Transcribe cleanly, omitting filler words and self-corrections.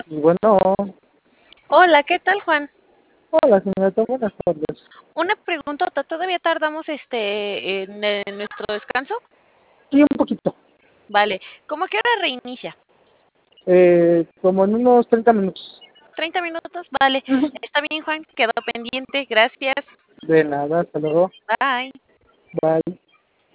Y bueno, Hola, ¿qué tal, Juan? hola señorita, buenas tardes. Una preguntota, ¿todavía tardamos en nuestro descanso? Sí, un poquito. Vale, ¿cómo que hora reinicia? Como en unos 30 minutos. ¿30 minutos? Vale, Ujú. está bien, Juan, quedó pendiente, gracias, De nada, hasta luego. bye. Bye.